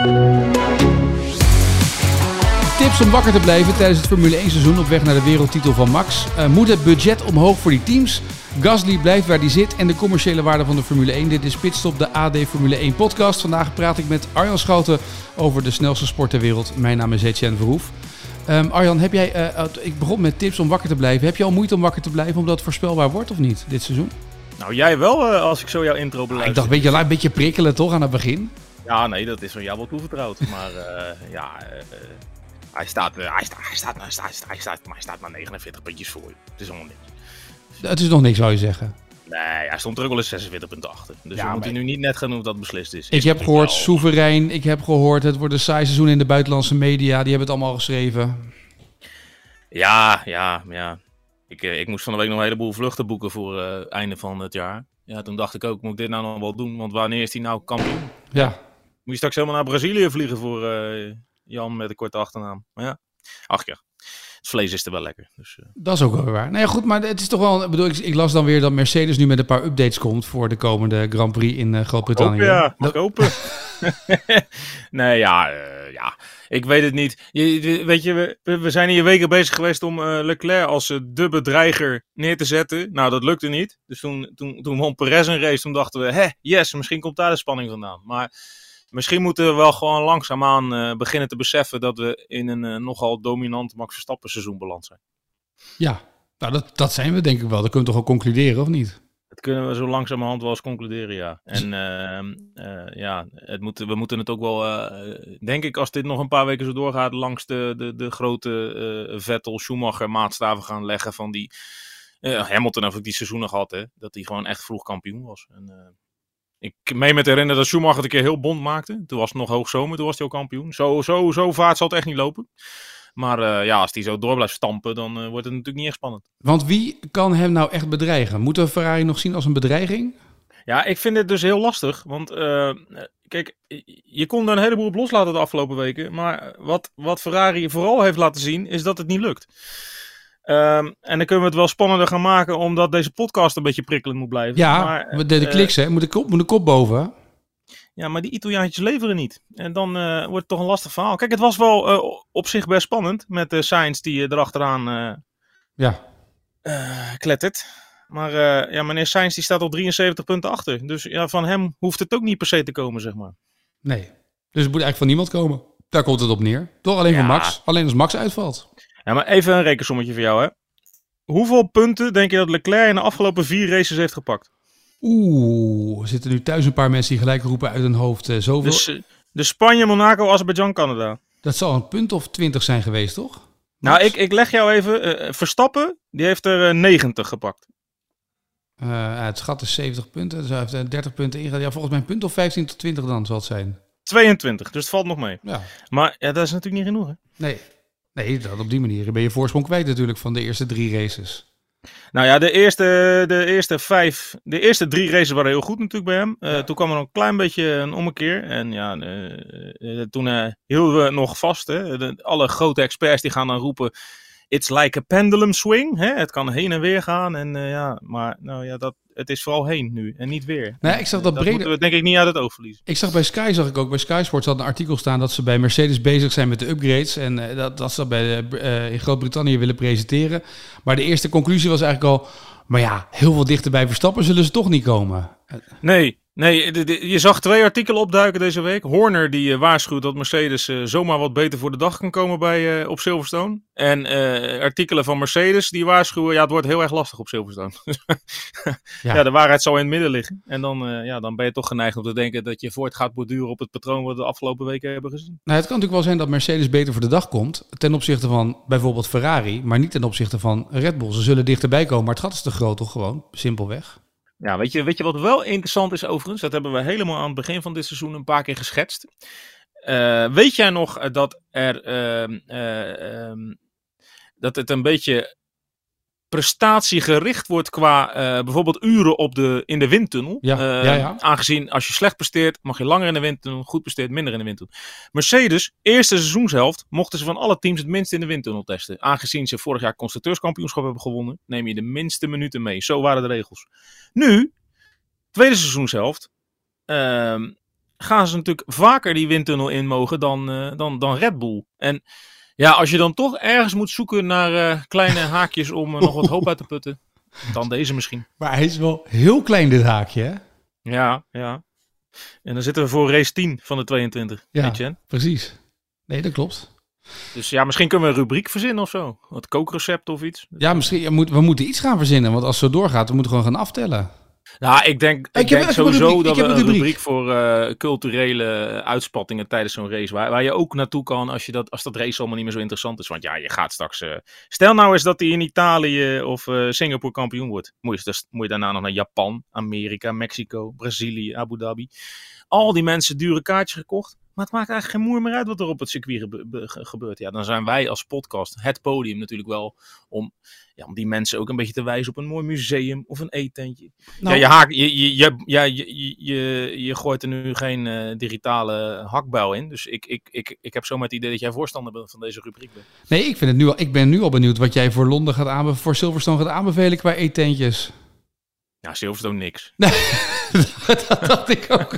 Tips om wakker te blijven tijdens het Formule 1 seizoen op weg naar de wereldtitel van Max. Moet het budget omhoog voor die teams? Gasly blijft waar hij zit en de commerciële waarde van de Formule 1. Dit is Pitstop, de AD Formule 1 podcast. Vandaag praat ik met Arjan Schouten over de snelste sport ter wereld. Mijn naam is Etienne Verhoef. Arjan, heb jij, ik begon met tips om wakker te blijven. Heb je al moeite om wakker te blijven omdat het voorspelbaar wordt of niet dit seizoen? Nou, jij wel als ik zo jouw intro beluister. Ik dacht, weet je, een beetje prikkelen toch aan het begin? Ja, nee, dat is van jou wel toevertrouwd. Maar hij staat maar 49 puntjes voor je. Het is allemaal niks. Het is nog niks, zou je zeggen. Nee, hij stond er ook wel eens 46 punten achter. Dus we moeten nu niet net gaan doen dat het beslist is. Ik heb gehoord soeverein. Ik heb gehoord het wordt een saai seizoen in de buitenlandse media. Die hebben het allemaal geschreven. Ja. Ik moest van de week nog een heleboel vluchten boeken voor het einde van het jaar. Ja, toen dacht ik ook, moet ik dit nou nog wel doen? Want wanneer is hij nou kampioen? Ja. Moet je straks helemaal naar Brazilië vliegen voor Jan met een korte achternaam. Maar ja, ach ja. Het vlees is er wel lekker. Dus, Dat is ook wel waar. Nou ja, goed, maar het is toch wel... Ik las dan weer dat Mercedes nu met een paar updates komt voor de komende Grand Prix in Groot-Brittannië. Mag hopen. Nee, ja. Ik weet het niet. Weet je, we zijn hier weken bezig geweest om Leclerc als de bedreiger neer te zetten. Nou, dat lukte niet. Dus toen won Perez een race. Toen dachten we, yes, misschien komt daar de spanning vandaan. Maar misschien moeten we wel gewoon langzaamaan beginnen te beseffen dat we in een nogal dominant Max Verstappen seizoen beland zijn. Ja, nou dat zijn we denk ik wel. Dat kunnen we toch wel concluderen, of niet? Dat kunnen we zo langzamerhand wel eens concluderen, ja. En we moeten het ook wel, denk ik, als dit nog een paar weken zo doorgaat, langs de grote Vettel-Schumacher maatstaven gaan leggen van die... Hamilton heeft ook die seizoenen gehad, hè. Dat hij gewoon echt vroeg kampioen was. En, ik meen me te herinneren dat Schumacher het een keer heel bond maakte. Toen was het nog hoogzomer, toen was hij ook kampioen. Zo vaart zal het echt niet lopen. Maar als hij zo door blijft stampen, dan wordt het natuurlijk niet echt spannend. Want wie kan hem nou echt bedreigen? Moeten we Ferrari nog zien als een bedreiging? Ja, ik vind het dus heel lastig. Want kijk, je kon er een heleboel op loslaten de afgelopen weken. Maar wat Ferrari vooral heeft laten zien, is dat het niet lukt. En dan kunnen we het wel spannender gaan maken, omdat deze podcast een beetje prikkelend moet blijven. Ja, maar, de kliks, hè? Moet de kop boven. Ja, maar die Italiaantjes leveren niet. En dan wordt het toch een lastig verhaal. Kijk, het was wel op zich best spannend met Sainz die erachteraan klettert. Maar meneer Sainz die staat op 73 punten achter. Dus ja, van hem hoeft het ook niet per se te komen, zeg maar. Nee, dus het moet eigenlijk van niemand komen. Daar komt het op neer. Toch alleen van Max. Alleen als Max uitvalt. Ja, maar even een rekensommetje voor jou, hè. Hoeveel punten denk je dat Leclerc in de afgelopen 4 races heeft gepakt? Er zitten nu thuis een paar mensen die gelijk roepen uit hun hoofd zoveel. Dus de Spanje, Monaco, Azerbeidzjan, Canada. Dat zal een punt of 20 zijn geweest, toch? Max? Nou, ik leg jou even. Verstappen, die heeft er 90 gepakt. Het schat is 70 punten, dus hij heeft 30 punten ingehaald. Ja, volgens mij een punt of 15 tot 20 dan zal het zijn. 22, dus het valt nog mee. Ja. Maar dat is natuurlijk niet genoeg, hè? Nee, dat op die manier ben je voorsprong kwijt natuurlijk van de eerste 3 races. Nou ja, de eerste 3 races waren heel goed natuurlijk bij hem. Toen kwam er een klein beetje een ommekeer. En ja, toen hielden we nog vast. Hè. Alle grote experts die gaan dan roepen... It's like a pendulum swing. Hè? Het kan heen en weer gaan. En het is vooral heen nu en niet weer. Nee, ik zag dat moeten we denk ik niet uit het oog verliezen. Ik zag bij Sky Sports had een artikel staan dat ze bij Mercedes bezig zijn met de upgrades. En dat ze dat in Groot-Brittannië willen presenteren. Maar de eerste conclusie was eigenlijk al... Maar ja, heel veel dichter bij Verstappen zullen ze toch niet komen. Nee, je zag 2 artikelen opduiken deze week. Horner die waarschuwt dat Mercedes zomaar wat beter voor de dag kan komen op Silverstone. En artikelen van Mercedes die waarschuwen, het wordt heel erg lastig op Silverstone. Ja, de waarheid zal in het midden liggen. En dan ben je toch geneigd om te denken dat je voort gaat borduren op het patroon wat we de afgelopen weken hebben gezien. Nou, het kan natuurlijk wel zijn dat Mercedes beter voor de dag komt ten opzichte van bijvoorbeeld Ferrari, maar niet ten opzichte van Red Bull. Ze zullen dichterbij komen, maar het gat is te groot toch gewoon, simpelweg. Ja, weet je wat wel interessant is overigens? Dat hebben we helemaal aan het begin van dit seizoen een paar keer geschetst. Weet jij nog dat dat het een beetje prestatiegericht wordt qua bijvoorbeeld uren in de windtunnel. Ja. Aangezien als je slecht presteert, mag je langer in de windtunnel, goed presteert, minder in de windtunnel. Mercedes, eerste seizoenshelft, mochten ze van alle teams het minst in de windtunnel testen. Aangezien ze vorig jaar constructeurskampioenschap hebben gewonnen, neem je de minste minuten mee. Zo waren de regels. Nu, tweede seizoenshelft, gaan ze natuurlijk vaker die windtunnel in mogen dan Red Bull. En ja, als je dan toch ergens moet zoeken naar kleine haakjes om nog wat hoop uit te putten, dan deze misschien. Maar hij is wel heel klein, dit haakje, hè? Ja. En dan zitten we voor race 10 van de 22. Ja, weet je? precies. Nee, dat klopt. Dus ja, misschien kunnen we een rubriek verzinnen of zo. Wat kookracept of iets. Ja, misschien. We moeten iets gaan verzinnen, want als het zo doorgaat, we moeten gewoon gaan aftellen. Nou, ik denk sowieso dat we een rubriek voor culturele uitspattingen tijdens zo'n race, waar je ook naartoe kan als dat race allemaal niet meer zo interessant is. Want ja, je gaat straks... stel nou eens dat hij in Italië of Singapore kampioen wordt. Moet je daarna nog naar Japan, Amerika, Mexico, Brazilië, Abu Dhabi. Al die mensen dure kaartjes gekocht. Maar het maakt eigenlijk geen moer meer uit wat er op het circuit gebeurt. Ja, dan zijn wij als podcast het podium natuurlijk wel om die mensen ook een beetje te wijzen op een mooi museum of een eetentje. Nou, je gooit er nu geen digitale hakbuil in. Dus ik heb zomaar het idee dat jij voorstander bent van deze rubriek. Nee, ik ben nu al benieuwd wat jij voor Londen voor Silverstone gaat aanbevelen qua eetentjes. Ja, Silverstone niks. Nee, dat dacht ik ook.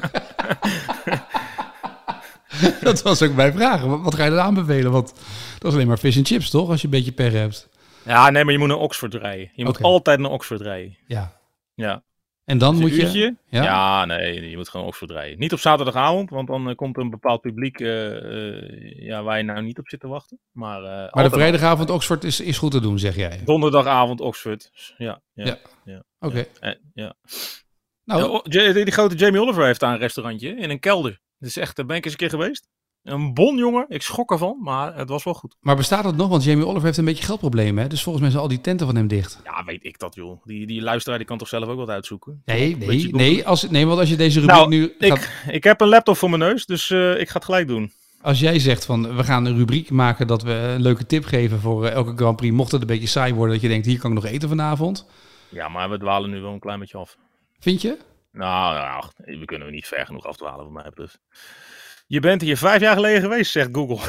Dat was ook mijn vraag. Wat ga je dan aanbevelen? Want dat is alleen maar fish and chips, toch? Als je een beetje per hebt. Ja, nee, maar je moet naar Oxford rijden. Je moet altijd naar Oxford rijden. Ja. En dan moet je... Ja, nee, je moet gewoon Oxford rijden. Niet op zaterdagavond, want dan komt een bepaald publiek waar je nou niet op zit te wachten. Maar de vrijdagavond Oxford is goed te doen, zeg jij? Donderdagavond Oxford. Ja. Oké. Ja. Nou, die grote Jamie Oliver heeft daar een restaurantje in een kelder. Dus echt, daar ben ik eens een keer geweest. Een bon, jongen. Ik schrok ervan, maar het was wel goed. Maar bestaat het nog? Want Jamie Oliver heeft een beetje geldproblemen, hè? Dus volgens mij zijn al die tenten van hem dicht. Ja, weet ik dat, joh. Die luisteraar die kan toch zelf ook wat uitzoeken? Nee, want als je deze rubriek nu... Ik heb een laptop voor mijn neus, dus ik ga het gelijk doen. Als jij zegt van, we gaan een rubriek maken dat we een leuke tip geven voor elke Grand Prix. Mocht het een beetje saai worden, dat je denkt, hier kan ik nog eten vanavond. Ja, maar we dwalen nu wel een klein beetje af. Vind je? Nou, we kunnen niet ver genoeg afdwalen van mij. Dus. Je bent hier 5 jaar geleden geweest, zegt Google.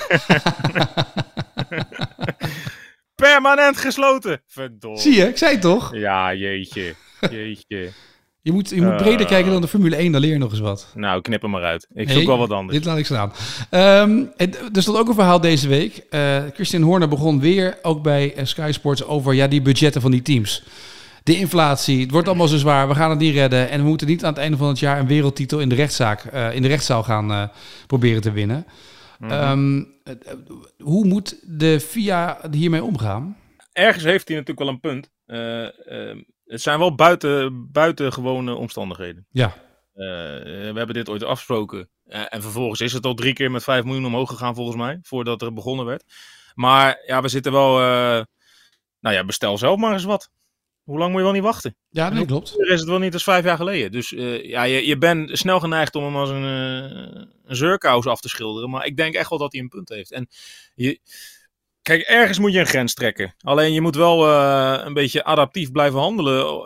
Permanent gesloten. Verdorie. Zie je, ik zei het toch? Ja, jeetje. Je moet breder kijken dan de Formule 1, dan leer je nog eens wat. Nou, knip hem maar uit. Ik zoek wel wat anders. Dit laat ik staan. Er stond ook een verhaal deze week. Christian Horner begon weer, ook bij Sky Sports, over die budgetten van die teams. De inflatie, het wordt allemaal zo zwaar, we gaan het niet redden. En we moeten niet aan het einde van het jaar een wereldtitel in de rechtszaal gaan proberen te winnen. Mm-hmm. Hoe moet de FIA hiermee omgaan? Ergens heeft hij natuurlijk wel een punt. Het zijn wel buitengewone omstandigheden. Ja. We hebben dit ooit afgesproken. En vervolgens is het al 3 keer met 5 miljoen omhoog gegaan volgens mij. Voordat er begonnen werd. Maar ja, we zitten wel... bestel zelf maar eens wat. Hoe lang moet je wel niet wachten? Ja, nee, klopt. Is het wel niet als 5 jaar geleden. Dus je bent snel geneigd om hem als een zeurkous af te schilderen. Maar ik denk echt wel dat hij een punt heeft. En kijk, ergens moet je een grens trekken. Alleen je moet wel een beetje adaptief blijven handelen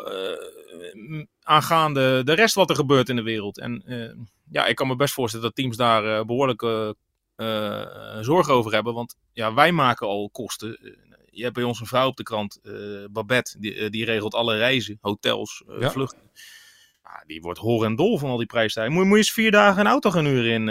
aangaande de rest wat er gebeurt in de wereld. En ik kan me best voorstellen dat teams daar behoorlijke zorgen over hebben. Want ja, wij maken al kosten. Je hebt bij ons een vrouw op de krant, Babette, die regelt alle reizen, hotels, vluchten. Ja, die wordt hor en dol van al die prijsstijgingen. Moet je eens 4 dagen een auto gaan huren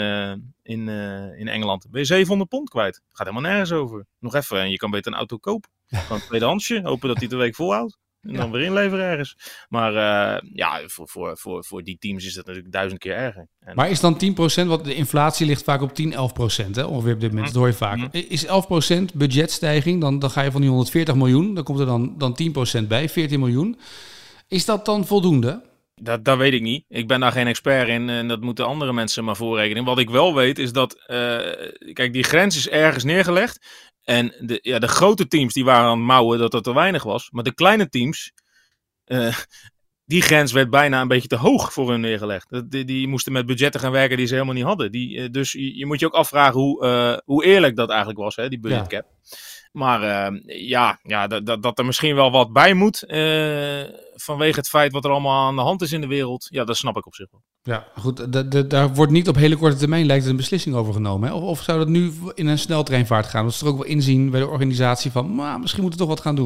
in Engeland. Ben je £700 kwijt. Gaat helemaal nergens over. Nog even, en je kan beter een auto kopen. Gewoon een tweedehandsje, hopen dat hij de week volhoudt. En dan weer inleveren ergens. Maar voor die teams is dat natuurlijk 1000 keer erger. Maar is dan 10%, want de inflatie ligt vaak op 10-11%, hè? Ongeveer op dit moment, dat hoor je vaak. Is 11% budgetstijging, dan ga je van die 140 miljoen, dan komt er dan 10% bij, 14 miljoen. Is dat dan voldoende? Dat weet ik niet. Ik ben daar geen expert in en dat moeten andere mensen maar voorrekenen. Wat ik wel weet is dat, kijk, die grens is ergens neergelegd. En de grote teams die waren aan het mouwen dat het te weinig was. Maar de kleine teams, die grens werd bijna een beetje te hoog voor hun neergelegd. Die moesten met budgetten gaan werken die ze helemaal niet hadden. Dus je moet je ook afvragen hoe eerlijk dat eigenlijk was, hè, die budgetcap. Ja. Maar dat er misschien wel wat bij moet vanwege het feit wat er allemaal aan de hand is in de wereld. Ja, dat snap ik op zich wel. Ja, goed. Daar wordt niet op hele korte termijn lijkt het een beslissing over genomen. Hè? Of zou dat nu in een sneltreinvaart gaan? Dat ze er ook wel inzien bij de organisatie van, misschien moeten we toch wat gaan doen.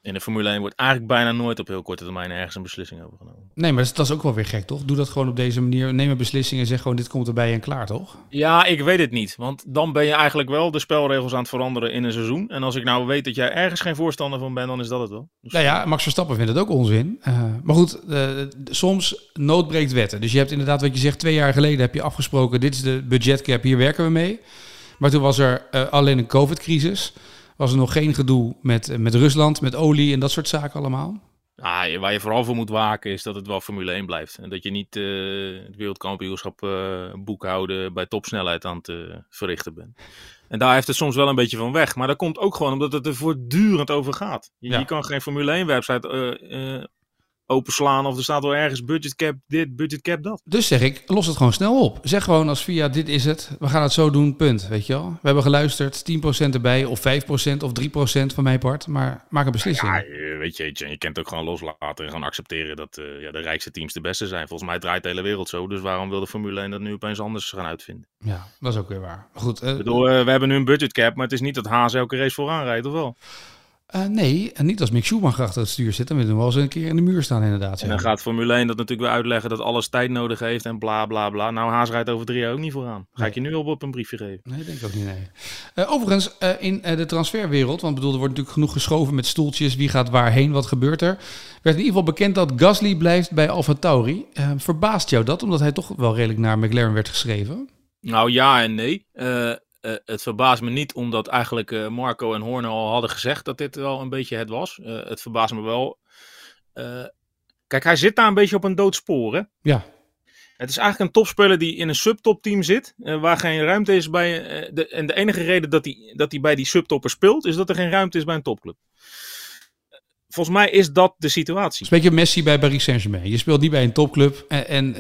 In de Formule 1 wordt eigenlijk bijna nooit op heel korte termijn ergens een beslissing over genomen. Nee, maar dat is ook wel weer gek, toch? Doe dat gewoon op deze manier. Neem een beslissing en zeg gewoon dit komt erbij en klaar, toch? Ja, ik weet het niet. Want dan ben je eigenlijk wel de spelregels aan het veranderen in een seizoen. En als ik nou weet dat jij ergens geen voorstander van bent, dan is dat het wel. Dus... Nou ja, Max Verstappen vindt het ook onzin. Maar goed, soms nood breekt wetten. Dus je hebt inderdaad wat je zegt, 2 jaar geleden heb je afgesproken, dit is de budgetcap, hier werken we mee. Maar toen was er alleen een COVID-crisis. Was er nog geen gedoe met Rusland, met olie en dat soort zaken allemaal? Waar je vooral voor moet waken is dat het wel Formule 1 blijft. En dat je niet het wereldkampioenschap boekhouden bij topsnelheid aan het verrichten bent. En daar heeft het soms wel een beetje van weg. Maar dat komt ook gewoon omdat het er voortdurend over gaat. Je kan geen Formule 1 website openslaan of er staat wel ergens budgetcap dit, budgetcap dat. Dus zeg ik, los het gewoon snel op. Zeg gewoon als VIA, dit is het, we gaan het zo doen, punt. Weet je wel? We hebben geluisterd, 10% erbij of 5% of 3% van mijn part, maar maak een beslissing. Ja, weet je, je kent ook gewoon loslaten en gewoon accepteren dat de rijkste teams de beste zijn. Volgens mij draait de hele wereld zo, dus waarom wil de Formule 1 dat nu opeens anders gaan uitvinden? Ja, dat is ook weer waar. Goed, ik bedoel, we hebben nu een budgetcap, maar het is niet dat Haas elke race vooraan rijdt, of wel? Nee, en niet als Mick Schumacher achter het stuur zit. Dan willen we wel eens een keer in de muur staan inderdaad. En dan gaat Formule 1 dat natuurlijk weer uitleggen dat alles tijd nodig heeft en bla bla bla. Nou, Haas rijdt over 3 jaar ook niet vooraan. Ga ik je nu op een briefje geven? Nee, denk ik ook niet, nee. Overigens, in de transferwereld, want bedoel, er wordt natuurlijk genoeg geschoven met stoeltjes. Wie gaat waarheen, wat gebeurt er? Werd in ieder geval bekend dat Gasly blijft bij AlphaTauri. Verbaast jou dat, omdat hij toch wel redelijk naar McLaren werd geschreven? Nou ja en nee. Het verbaast me niet, omdat eigenlijk Marco en Horner al hadden gezegd dat dit wel een beetje het was. Het verbaast me wel. Kijk, hij zit daar een beetje op een dood spoor, hè? Ja. Het is eigenlijk een topspeler die in een subtopteam zit, waar geen ruimte is bij... en de enige reden dat hij bij die subtopper speelt, is dat er geen ruimte is bij een topclub. Volgens mij is dat de situatie. Spreek je Messi bij Paris Saint-Germain. Je speelt niet bij een topclub en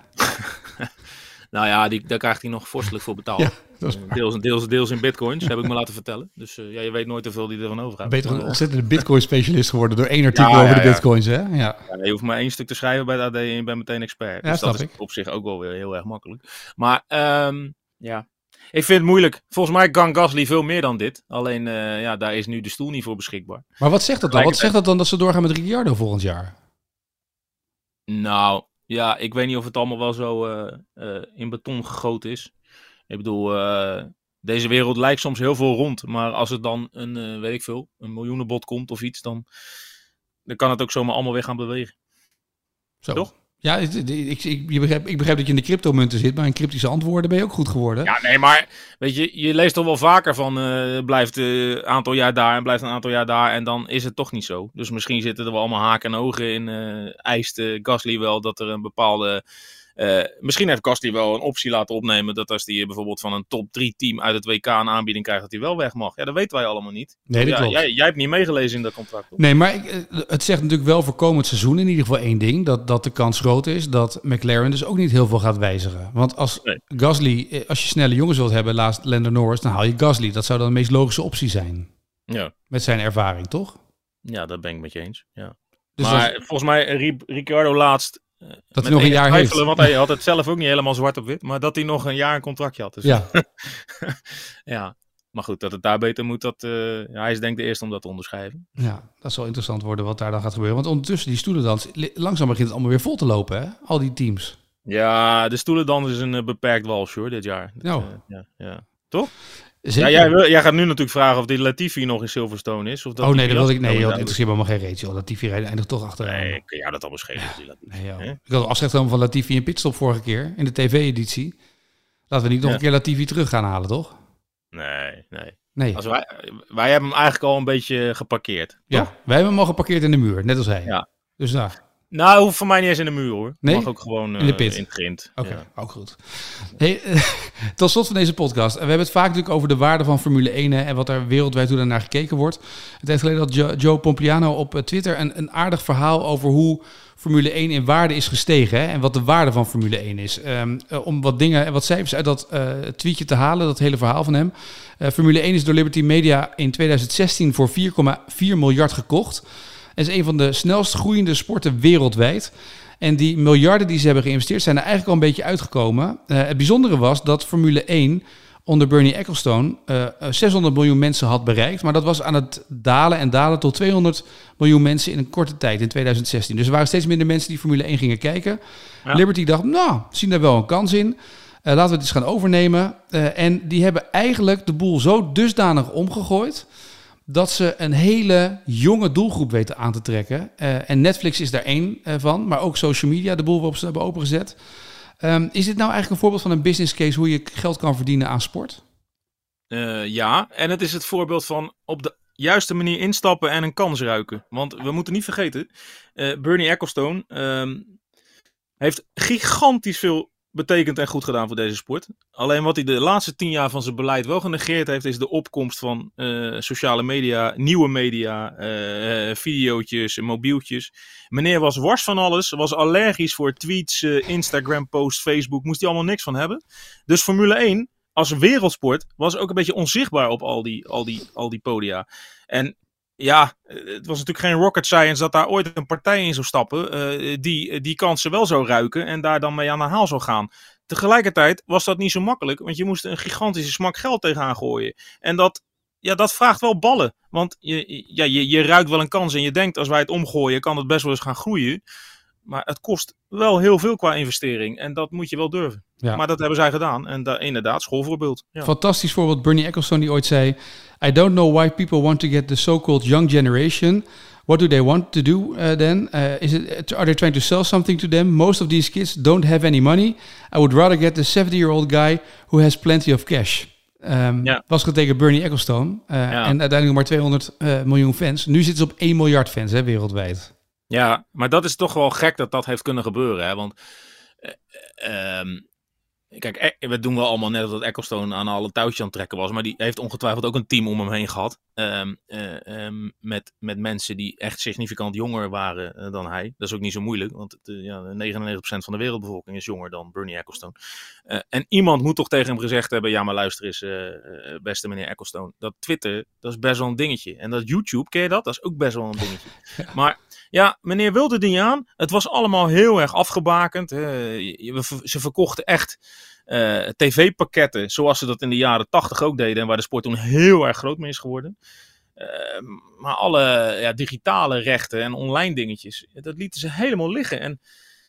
Nou ja, daar krijgt hij nog vorstelijk voor betaald. Ja, deels in bitcoins, heb ik me laten vertellen. Dus je weet nooit hoeveel die ervan over gaat. Ben je toch een ontzettende bitcoin-specialist geworden door 1 artikel over de bitcoins, hè? Ja. Je hoeft maar 1 stuk te schrijven bij de AD en je bent meteen expert. Ja, dus dat is op zich ook wel weer heel erg makkelijk. Maar ik vind het moeilijk. Volgens mij kan Gasly veel meer dan dit. Alleen, daar is nu de stoel niet voor beschikbaar. Maar wat zegt dat dan? Wat zegt dat dan dat ze doorgaan met Ricciardo volgend jaar? Nou... Ja, ik weet niet of het allemaal wel zo in beton gegoten is. Ik bedoel, deze wereld lijkt soms heel veel rond. Maar als het dan een miljoenenbod komt of iets, dan kan het ook zomaar allemaal weer gaan bewegen. Zo. Toch? Ja, ik begrijp dat je in de cryptomunten zit, maar in cryptische antwoorden ben je ook goed geworden. Ja, nee, maar weet je leest toch wel vaker van blijft een aantal jaar daar en blijft een aantal jaar daar en dan is het toch niet zo. Dus misschien zitten er wel allemaal haken en ogen in. Eist Gasly wel dat er een bepaalde... misschien heeft Gasly wel een optie laten opnemen dat als hij bijvoorbeeld van een top 3 team uit het WK een aanbieding krijgt, dat hij wel weg mag. Ja, dat weten wij allemaal niet. Nee, dat klopt. Jij hebt niet meegelezen in dat contract. Toch? Nee, maar het zegt natuurlijk wel voor komend seizoen in ieder geval één ding. Dat de kans groot is dat McLaren dus ook niet heel veel gaat wijzigen. Want als Gasly, als je snelle jongens wilt hebben, naast Lando Norris, dan haal je Gasly. Dat zou dan de meest logische optie zijn. Ja. Met zijn ervaring, toch? Ja, dat ben ik met je eens. Ja. Dus maar volgens mij Ricciardo laatst... Dat hij nog een jaar heeft. Want hij had het zelf ook niet helemaal zwart op wit. Maar dat hij nog een jaar een contractje had. Dus ja. Ja. Maar goed, dat het daar beter moet. Hij is denk ik de eerste om dat te onderschrijven. Ja, dat zal interessant worden wat daar dan gaat gebeuren. Want ondertussen die stoelendans, langzaam begint het allemaal weer vol te lopen, hè? Al die teams. Ja, de stoelendans is een beperkt wals, hoor, dit jaar. Nou. Ja. Toch? Zeker. Ja, jij gaat nu natuurlijk vragen of die Latifi nog in Silverstone is. Of dat nee, dat wilde ik. Nee, dat interesseert me helemaal geen reet, joh. Latifi eindigt toch achteraan. Nee, kun jij dat al beschelen? Ik had afscheid genomen van Latifi in pitstop vorige keer, in de tv-editie. Laten we niet nog een keer Latifi terug gaan halen, toch? Nee. Wij hebben hem eigenlijk al een beetje geparkeerd. Ja, toch? wij hebben hem al geparkeerd in de muur, net als hij. Ja. Dus daar. Nou, hoeft voor mij niet eens in de muur, hoor. Nee? Mag ook gewoon in de pit. In het grind. Oké, ook goed. Hey, tot slot van deze podcast. We hebben het vaak natuurlijk over de waarde van Formule 1 en wat er wereldwijd hoe naar gekeken wordt. Een tijd geleden had Joe Pompliano op Twitter een aardig verhaal over hoe Formule 1 in waarde is gestegen. Hè, en wat de waarde van Formule 1 is. Om wat dingen en wat cijfers uit dat tweetje te halen, dat hele verhaal van hem. Formule 1 is door Liberty Media in 2016 voor 4,4 miljard gekocht. Het is een van de snelst groeiende sporten wereldwijd. En die miljarden die ze hebben geïnvesteerd zijn er eigenlijk al een beetje uitgekomen. Het bijzondere was dat Formule 1 onder Bernie Ecclestone 600 miljoen mensen had bereikt. Maar dat was aan het dalen tot 200 miljoen mensen in een korte tijd in 2016. Dus er waren steeds minder mensen die Formule 1 gingen kijken. Ja. Liberty dacht, we zien daar wel een kans in. Laten we het eens gaan overnemen. En die hebben eigenlijk de boel zo dusdanig omgegooid dat ze een hele jonge doelgroep weten aan te trekken. En Netflix is daar één van, maar ook social media, de boel waarop ze hebben opengezet. Is dit nou eigenlijk een voorbeeld van een business case hoe je geld kan verdienen aan sport? Ja, en het is het voorbeeld van op de juiste manier instappen en een kans ruiken. Want we moeten niet vergeten, Bernie Ecclestone heeft gigantisch veel betekend en goed gedaan voor deze sport. Alleen wat hij de laatste 10 jaar van zijn beleid wel genegeerd heeft, is de opkomst van sociale media, nieuwe media, videootjes, mobieltjes. Meneer was wars van alles, was allergisch voor tweets, Instagram posts, Facebook, moest hij allemaal niks van hebben. Dus Formule 1 als wereldsport was ook een beetje onzichtbaar op al die podia. En ja, het was natuurlijk geen rocket science dat daar ooit een partij in zou stappen die kansen wel zou ruiken en daar dan mee aan de haal zou gaan. Tegelijkertijd was dat niet zo makkelijk, want je moest een gigantische smak geld tegenaan gooien. En dat vraagt wel ballen, want je ruikt wel een kans en je denkt als wij het omgooien kan het best wel eens gaan groeien. Maar het kost wel heel veel qua investering en dat moet je wel durven. Ja. Maar dat hebben zij gedaan en inderdaad, schoolvoorbeeld. Ja. Fantastisch voorbeeld, Bernie Ecclestone die ooit zei, I don't know why people want to get the so-called young generation. What do they want to do then? Are they trying to sell something to them? Most of these kids don't have any money. I would rather get the 70-year-old guy who has plenty of cash. Was getekend Bernie Ecclestone. En uiteindelijk maar 200 miljoen fans. Nu zitten ze op 1 miljard fans wereldwijd. Ja, maar dat is toch wel gek dat heeft kunnen gebeuren. Hè? Want kijk, we doen wel allemaal net dat Ecclestone aan alle touwtjes aan het trekken was. Maar die heeft ongetwijfeld ook een team om hem heen gehad. Met mensen die echt significant jonger waren dan hij. Dat is ook niet zo moeilijk. Want 99% van de wereldbevolking is jonger dan Bernie Ecclestone. En iemand moet toch tegen hem gezegd hebben. Ja, maar luister eens, beste meneer Ecclestone. Dat Twitter, dat is best wel een dingetje. En dat YouTube, ken je dat? Dat is ook best wel een dingetje. Maar ja, meneer wilde het niet aan. Het was allemaal heel erg afgebakend. Ze verkochten echt tv-pakketten zoals ze dat in de jaren 80 ook deden. En waar de sport toen heel erg groot mee is geworden. Maar alle digitale rechten en online dingetjes, dat lieten ze helemaal liggen. En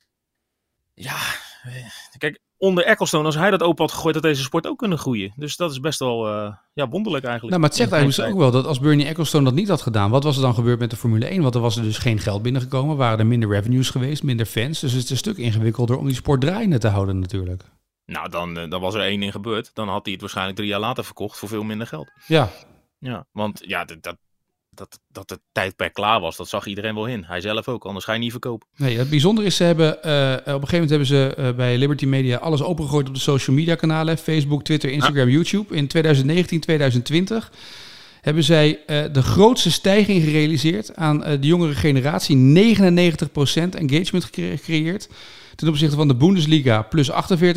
ja, kijk, onder Ecclestone, als hij dat open had gegooid, had deze sport ook kunnen groeien. Dus dat is best wel wonderlijk eigenlijk. Nou, maar het zegt eigenlijk ook wel dat als Bernie Ecclestone dat niet had gedaan, wat was er dan gebeurd met de Formule 1? Want er was er dus geen geld binnengekomen, waren er minder revenues geweest, minder fans. Dus het is een stuk ingewikkelder om die sport draaiende te houden natuurlijk. Nou, dan was er één ding gebeurd. Dan had hij het waarschijnlijk 3 jaar later verkocht voor veel minder geld. Ja, want ja, dat het tijdperk klaar was, dat zag iedereen wel in. Hij zelf ook, anders ga je niet verkopen. Nee, het bijzondere is, ze hebben op een gegeven moment hebben ze bij Liberty Media alles opengegooid op de social media kanalen. Facebook, Twitter, Instagram, YouTube. In 2019, 2020 hebben zij de grootste stijging gerealiseerd aan de jongere generatie. 99% engagement gecreëerd. Ten opzichte van de Bundesliga plus 48%.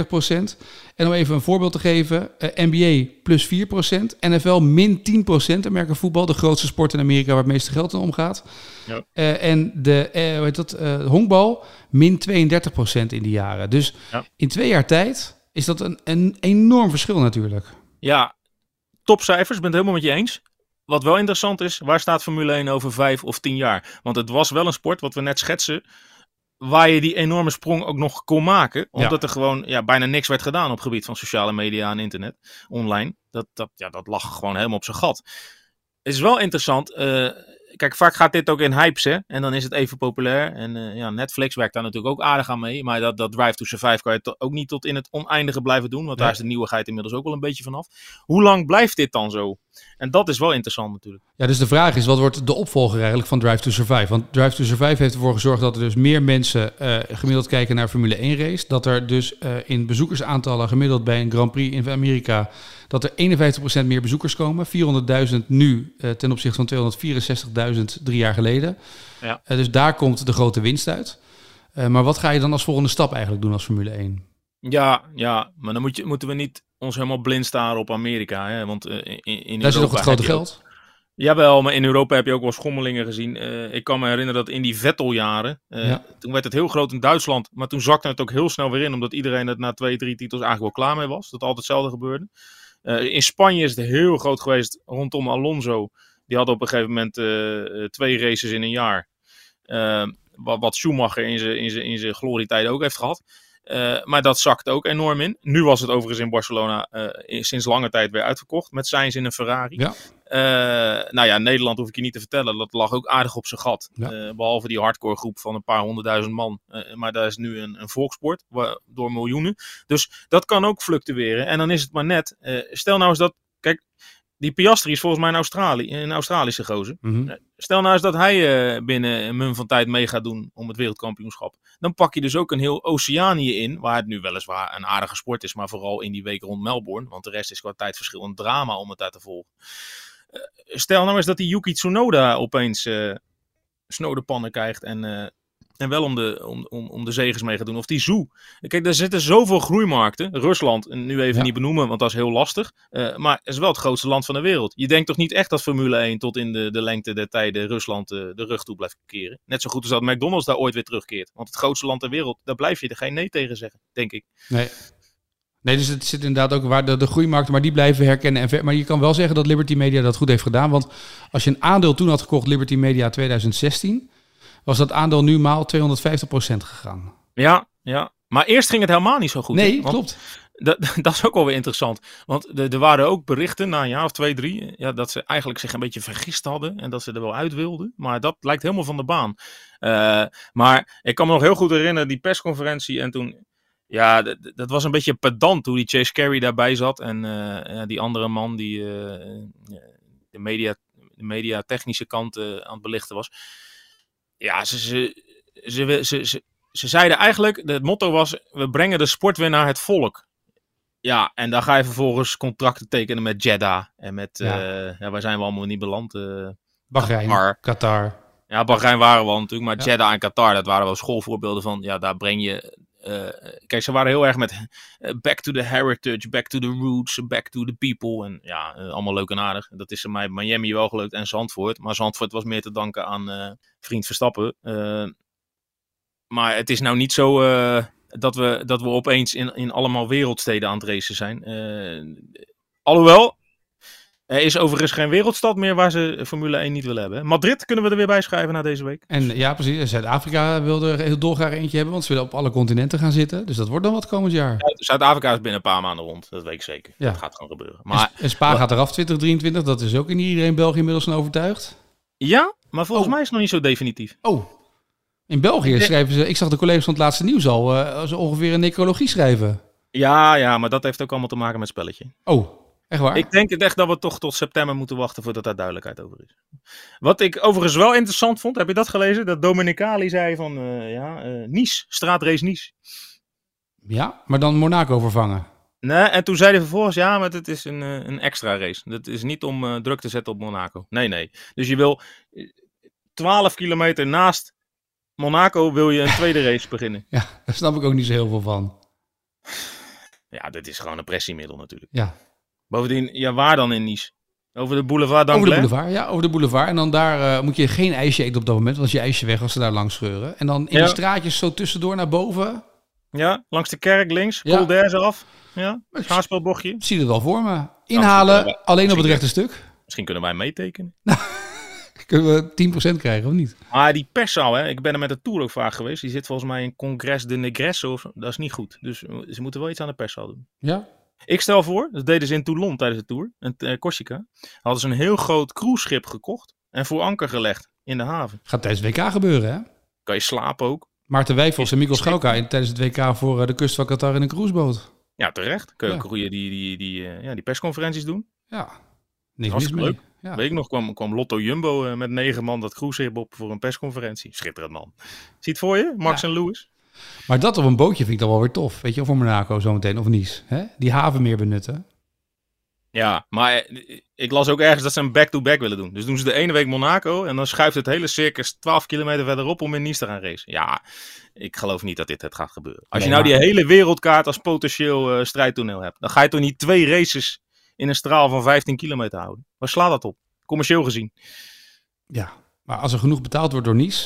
En om even een voorbeeld te geven. NBA plus 4%. NFL min 10%. Amerika voetbal, de grootste sport in Amerika waar het meeste geld in omgaat. Ja. En de honkbal min 32% in die jaren. Dus in 2 jaar tijd is dat een enorm verschil natuurlijk. Ja, topcijfers, ben het helemaal met je eens. Wat wel interessant is, waar staat Formule 1 over 5 of 10 jaar? Want het was wel een sport, wat we net schetsen, waar je die enorme sprong ook nog kon maken. Omdat er gewoon bijna niks werd gedaan op het gebied van sociale media en internet. Online. Dat lag gewoon helemaal op zijn gat. Het is wel interessant. Kijk, vaak gaat dit ook in hypes, hè. En dan is het even populair. En Netflix werkt daar natuurlijk ook aardig aan mee. Maar dat Drive to Survive kan je ook niet tot in het oneindige blijven doen. Want daar is de nieuwigheid inmiddels ook wel een beetje vanaf. Hoe lang blijft dit dan zo? En dat is wel interessant natuurlijk. Ja, dus de vraag is, wat wordt de opvolger eigenlijk van Drive to Survive? Want Drive to Survive heeft ervoor gezorgd dat er dus meer mensen gemiddeld kijken naar Formule 1 race. Dat er dus in bezoekersaantallen gemiddeld bij een Grand Prix in Amerika, dat er 51% meer bezoekers komen. 400.000 nu ten opzichte van 264.000 3 jaar geleden. Ja. Dus daar komt de grote winst uit. Maar wat ga je dan als volgende stap eigenlijk doen als Formule 1? Ja, maar dan moeten we niet ons helemaal blind staren op Amerika. Hè? Want in daar zit nog het grote geld. Jawel, maar in Europa heb je ook wel schommelingen gezien. Ik kan me herinneren dat in die Vettel-jaren, toen werd het heel groot in Duitsland. Maar toen zakte het ook heel snel weer in, omdat iedereen het na 2-3 titels eigenlijk wel klaar mee was. Dat altijd hetzelfde gebeurde. In Spanje is het heel groot geweest rondom Alonso. Die had op een gegeven moment 2 races in een jaar. Wat Schumacher in zijn glorietijd ook heeft gehad. Maar dat zakt ook enorm in. Nu was het overigens in Barcelona sinds lange tijd weer uitverkocht. Met Sainz in een Ferrari. Ja. Nou ja, Nederland hoef ik je niet te vertellen. Dat lag ook aardig op zijn gat. Ja. Behalve die hardcore groep van een paar 100.000 man. Maar dat is nu een volkssport door miljoenen. Dus dat kan ook fluctueren. En dan is het maar net. Stel nou eens dat... Kijk, die Piastri is volgens mij een Australische gozer. Mm-hmm. Stel nou eens dat hij binnen een mum van tijd mee gaat doen om het wereldkampioenschap. Dan pak je dus ook een heel Oceanië in. Waar het nu weliswaar een aardige sport is. Maar vooral in die week rond Melbourne. Want de rest is qua tijdverschil een drama om het daar te volgen. Stel nou eens dat die Yuki Tsunoda opeens snodepannen krijgt en wel om de zegens mee gaat doen. Of die Zhou. Kijk, daar zitten zoveel groeimarkten. Rusland, nu even niet benoemen, want dat is heel lastig. Maar het is wel het grootste land van de wereld. Je denkt toch niet echt dat Formule 1 tot in de lengte der tijden Rusland de rug toe blijft keren. Net zo goed als dat McDonald's daar ooit weer terugkeert. Want het grootste land ter wereld, daar blijf je er geen nee tegen zeggen, denk ik. Nee, dus het zit inderdaad ook waar de groeimarkten, maar die blijven herkennen. Maar je kan wel zeggen dat Liberty Media dat goed heeft gedaan. Want als je een aandeel toen had gekocht, Liberty Media 2016... was dat aandeel nu maal 250% gegaan. Ja. Maar eerst ging het helemaal niet zo goed. Nee, klopt. Dat is ook wel weer interessant. Want er waren ook berichten na een jaar of 2, 3... Ja, dat ze eigenlijk zich een beetje vergist hadden. En dat ze er wel uit wilden. Maar dat lijkt helemaal van de baan. Maar ik kan me nog heel goed herinneren, die persconferentie. En toen... Ja, dat was een beetje pedant hoe die Chase Carey daarbij zat. En die andere man die de media-technische kant aan het belichten was. Ja, ze zeiden eigenlijk, het motto was, we brengen de sport weer naar het volk. Ja, en dan ga je vervolgens contracten tekenen met Jeddah. En met, waar zijn we allemaal niet beland? Bahrein, Qatar. Ja, Bahrein waren we al natuurlijk, maar Jeddah en Qatar, dat waren wel schoolvoorbeelden van, ja, daar breng je... kijk, ze waren heel erg met back to the heritage, back to the roots, back to the people. En ja, allemaal leuk en aardig. Dat is mij Miami wel gelukt en Zandvoort. Maar Zandvoort was meer te danken aan vriend Verstappen. Maar het is nou niet zo dat we opeens in allemaal wereldsteden aan het racen zijn. Alhoewel, er is overigens geen wereldstad meer waar ze Formule 1 niet willen hebben. Madrid kunnen we er weer bij schrijven na deze week. En ja, precies. Zuid-Afrika wilde er heel dolgraag eentje hebben, want ze willen op alle continenten gaan zitten. Dus dat wordt dan wat komend jaar. Ja, Zuid-Afrika is binnen een paar maanden rond. Dat weet ik zeker. Ja. Dat gaat gewoon gebeuren. Maar, en Spa gaat eraf 2023. Dat is ook in iedereen België inmiddels van overtuigd. Ja, maar volgens mij is het nog niet zo definitief. Oh, in België schrijven ze... Ik zag de collega's van het laatste nieuws al zo ongeveer een necrologie schrijven. Ja, maar dat heeft ook allemaal te maken met het spelletje. Oh, echt waar? Ik denk het echt dat we toch tot september moeten wachten voordat daar duidelijkheid over is. Wat ik overigens wel interessant vond, heb je dat gelezen? Dat Domenicali zei van, Nice, straatrace Nice. Ja, maar dan Monaco vervangen. Nee, en toen zei hij vervolgens, ja, maar het is een extra race. Dat is niet om druk te zetten op Monaco. Nee. Dus je wil 12 kilometer naast Monaco wil je een tweede race beginnen. Ja, daar snap ik ook niet zo heel veel van. Ja, dit is gewoon een pressiemiddel natuurlijk. Ja. Bovendien, ja, waar dan in Nice? Over de boulevard d'Anglais? Over de boulevard. En dan daar moet je geen ijsje eten op dat moment, want als je ijsje weg als ze daar langs scheuren. En dan in de straatjes zo tussendoor naar boven. Ja, langs de kerk links, Col d'Air af. Ja, schaarspelbochtje. Ik zie het wel voor me. Inhalen, alleen op het rechte stuk. Misschien kunnen wij meetekenen. Kunnen we 10% krijgen of niet? Maar die perszaal, hè, ik ben er met de Tour ook vaak geweest. Die zit volgens mij in Congres de Negresso. Dat is niet goed. Dus ze moeten wel iets aan de perszaal doen. Ja? Ik stel voor, dat deden ze in Toulon tijdens de Tour. En Corsica. Hadden ze een heel groot cruiseschip gekocht. En voor anker gelegd in de haven. Gaat tijdens het WK gebeuren, hè? Kan je slapen ook. Maarten Wijfels en Mikkel Schauka tijdens het WK voor de kust van Qatar in een cruiseboot. Ja, terecht. Kun je ook goede die persconferenties doen. Ja, niks mis mee. Leuk. Ja. Weet ik nog, kwam Lotto Jumbo met 9 man dat cruiseschip op voor een persconferentie. Schitterend, man. Zie het voor je? Max en Lewis. Maar dat op een bootje vind ik dan wel weer tof. Weet je, voor Monaco zometeen of Nice. Hè? Die haven meer benutten. Ja, maar ik las ook ergens dat ze een back-to-back willen doen. Dus doen ze de ene week Monaco en dan schuift het hele circus 12 kilometer verderop om in Nice te gaan racen. Ja, ik geloof niet dat dit het gaat gebeuren. Als je nou die hele wereldkaart als potentieel strijdtoneel hebt, dan ga je toch niet 2 races in een straal van 15 kilometer houden. Waar slaat dat op? Commercieel gezien. Ja, maar als er genoeg betaald wordt door Nice...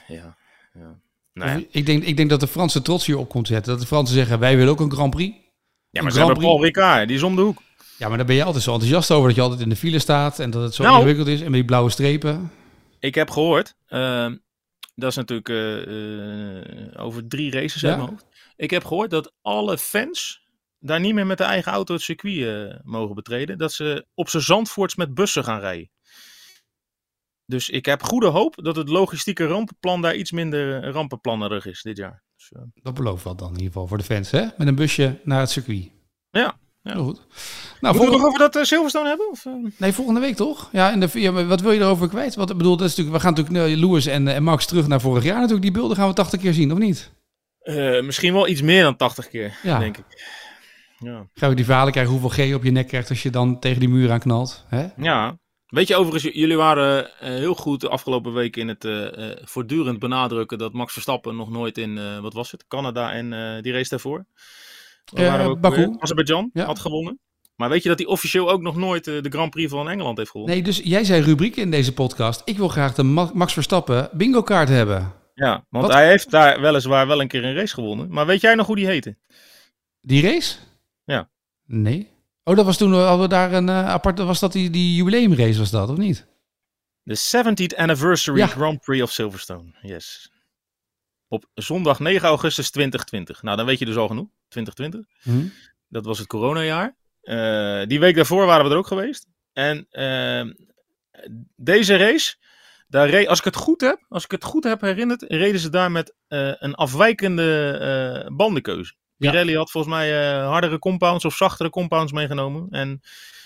Ja. Nou ja. Ik denk dat de Fransen trots hier op komt zetten. Dat de Fransen zeggen, wij willen ook een Grand Prix. Ja, maar ze hebben Paul Ricard, die is om de hoek. Ja, maar daar ben je altijd zo enthousiast over dat je altijd in de file staat en dat het zo ingewikkeld is. En met die blauwe strepen. Ik heb gehoord, dat is natuurlijk over 3 races uit mijn hoofd. Ik heb gehoord dat alle fans daar niet meer met de eigen auto het circuit mogen betreden. Dat ze op z'n Zandvoorts met bussen gaan rijden. Dus ik heb goede hoop dat het logistieke rampenplan daar iets minder rampenplannerig is dit jaar. Dus, dat belooft wel dan in ieder geval voor de fans, hè? Met een busje naar het circuit. Ja. Heel goed. Nou, moeten we nog over dat Silverstone hebben? Of? Nee, volgende week toch? Ja, wat wil je erover kwijt? Want ik bedoel, dat is natuurlijk, we gaan natuurlijk Lewis en Max terug naar vorig jaar natuurlijk. Die beelden gaan we 80 keer zien, of niet? Misschien wel iets meer dan 80 keer, denk ik. Ja. Ga je die verhalen krijgen hoeveel G op je nek krijgt als je dan tegen die muur aan knalt? Hè? Ja. Weet je, overigens, jullie waren heel goed de afgelopen week in het voortdurend benadrukken dat Max Verstappen nog nooit in, wat was het, Canada en die race daarvoor? Baku. Azerbeidzjan had gewonnen. Maar weet je dat hij officieel ook nog nooit de Grand Prix van Engeland heeft gewonnen? Nee, dus jij zei rubriek in deze podcast. Ik wil graag de Max Verstappen bingo kaart hebben. Ja, want hij heeft daar weliswaar wel een keer een race gewonnen. Maar weet jij nog hoe die heette? Die race? Ja. Nee. Oh, dat was toen we daar een aparte... Was dat die jubileumrace, was dat, of niet? De 70th Anniversary Grand Prix of Silverstone. Yes. Op zondag 9 augustus 2020. Nou, dan weet je dus al genoeg. 2020. Dat was het coronajaar. Die week daarvoor waren we er ook geweest. En deze race, als ik het goed heb herinnerd, reden ze daar met een afwijkende bandenkeuze. Pirelli had volgens mij hardere compounds of zachtere compounds meegenomen. En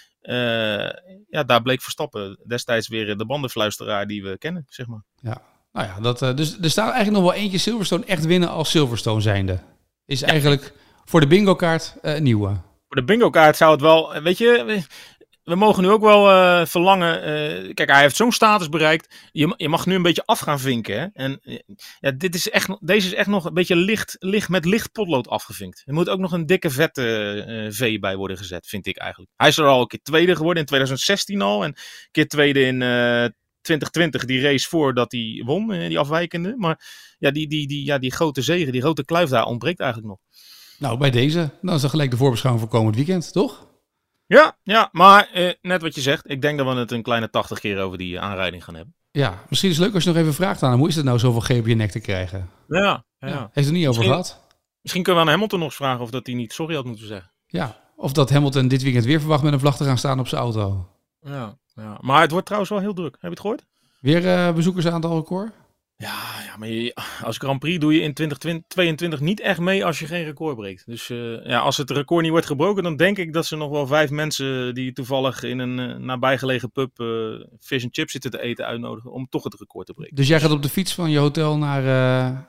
daar bleek Verstappen destijds weer de bandenfluisteraar die we kennen, zeg maar. Ja, nou ja, dus er staat eigenlijk nog wel eentje Silverstone echt winnen als Silverstone zijnde. Is eigenlijk voor de bingo kaart nieuwe. Voor de bingo kaart zou het wel, weet je... We mogen nu ook wel verlangen... kijk, hij heeft zo'n status bereikt. Je mag nu een beetje af gaan vinken. Hè? En deze is echt nog een beetje licht met licht potlood afgevinkt. Er moet ook nog een dikke vette V bij worden gezet, vind ik eigenlijk. Hij is er al een keer tweede geworden in 2016 al. En een keer tweede in 2020, die race voordat hij won, die afwijkende. Maar ja, die grote zege, die grote kluif daar ontbreekt eigenlijk nog. Nou, bij deze. Dan is dat gelijk de voorbeschouwing voor komend weekend, toch? Ja, maar net wat je zegt. Ik denk dat we het een kleine 80 keer over die aanrijding gaan hebben. Ja, misschien is het leuk als je nog even vraagt aan hem. Hoe is het nou zoveel G op je nek te krijgen? Ja. Heeft er niet over gehad? Misschien kunnen we aan Hamilton nog eens vragen of dat hij niet sorry had moeten zeggen. Ja, of dat Hamilton dit weekend weer verwacht met een vlag te gaan staan op zijn auto. Ja. Maar het wordt trouwens wel heel druk. Heb je het gehoord? Weer bezoekersaantal record? Ja, maar als Grand Prix doe je in 2022 niet echt mee als je geen record breekt. Dus als het record niet wordt gebroken, dan denk ik dat ze nog wel 5 mensen die toevallig in een nabijgelegen pub fish and chips zitten te eten uitnodigen om toch het record te breken. Dus jij gaat op de fiets van je hotel naar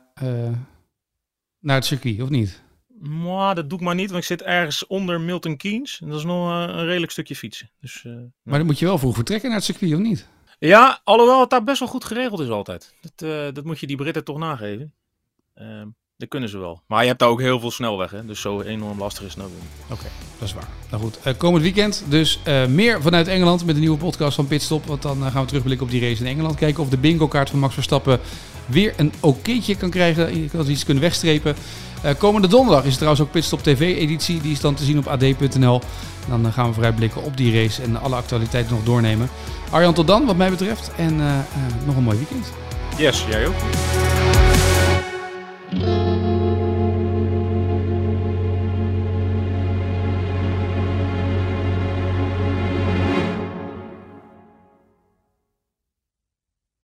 het circuit, of niet? Maar dat doe ik maar niet, want ik zit ergens onder Milton Keynes. En dat is nog een redelijk stukje fietsen. Dus, maar dan moet je wel vroeg vertrekken naar het circuit, of niet? Ja, alhoewel het daar best wel goed geregeld is altijd. Dat moet je die Britten toch nageven. Dat kunnen ze wel. Maar je hebt daar ook heel veel snelweg, hè? Dus zo enorm lastig is het nou weer. Oké, dat is waar. Nou goed, komend weekend dus meer vanuit Engeland met een nieuwe podcast van Pitstop. Want dan gaan we terugblikken op die race in Engeland. Kijken of de bingo kaart van Max Verstappen weer een okéetje kan krijgen. Dat we iets kunnen wegstrepen. Komende donderdag is er trouwens ook Pitstop TV-editie. Die is dan te zien op ad.nl. Dan gaan we vooruitblikken op die race en alle actualiteiten nog doornemen. Arjan, tot dan wat mij betreft. En nog een mooi weekend. Yes, jij ook.